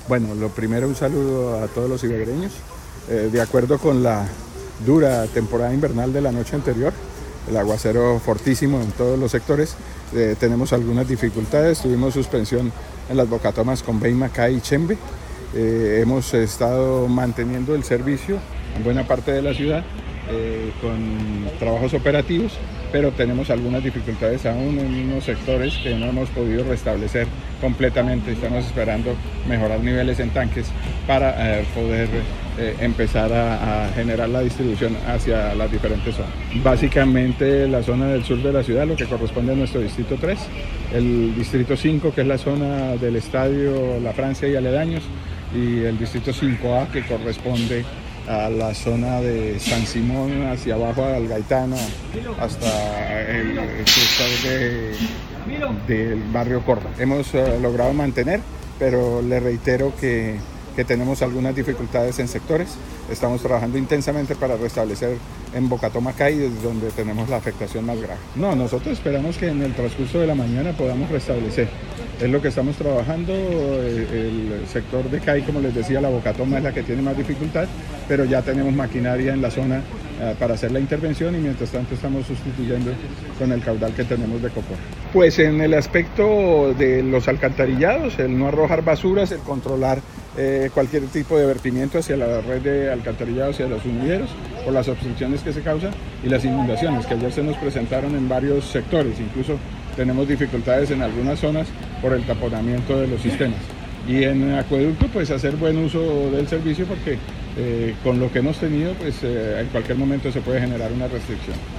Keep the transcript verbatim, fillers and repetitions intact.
Bueno, lo primero, un saludo a todos los ibaguereños. Eh, de acuerdo con la dura temporada invernal de la noche anterior, el aguacero fortísimo en todos los sectores, eh, tenemos algunas dificultades. Tuvimos suspensión en las bocatomas con Beima, Cay y Chembe. Eh, hemos estado manteniendo el servicio en buena parte de la ciudad eh, con trabajos operativos, pero tenemos algunas dificultades aún en unos sectores que no hemos podido restablecer completamente. Estamos esperando mejorar niveles en tanques para eh, poder eh, empezar a, a generar la distribución hacia las diferentes zonas. Básicamente la zona del sur de la ciudad, lo que corresponde a nuestro distrito tres, el distrito cinco, que es la zona del estadio La Francia y aledaños, y el distrito cinco A, que corresponde a la zona de San Simón hacia abajo al Gaitano hasta el, el sector de, del barrio Corva. Hemos uh, logrado mantener, pero le reitero que, que tenemos algunas dificultades en sectores. Estamos trabajando intensamente para restablecer en Bocatoma, Cay, desde donde tenemos la afectación más grave. No, nosotros esperamos que en el transcurso de la mañana podamos restablecer. Es lo que estamos trabajando. El sector de Cay, como les decía, la Bocatoma es la que tiene más dificultad, pero ya tenemos maquinaria en la zona uh, para hacer la intervención, y mientras tanto estamos sustituyendo con el caudal que tenemos de Copor. Pues en el aspecto de los alcantarillados, el no arrojar basuras, el controlar eh, cualquier tipo de vertimiento hacia la red de alcantarillados y a los sumideros por las obstrucciones que se causan, y las inundaciones que ayer se nos presentaron en varios sectores. Incluso tenemos dificultades en algunas zonas por el taponamiento de los sistemas. Y en acueducto, pues hacer buen uso del servicio, porque eh, con lo que hemos tenido, pues eh, en cualquier momento se puede generar una restricción.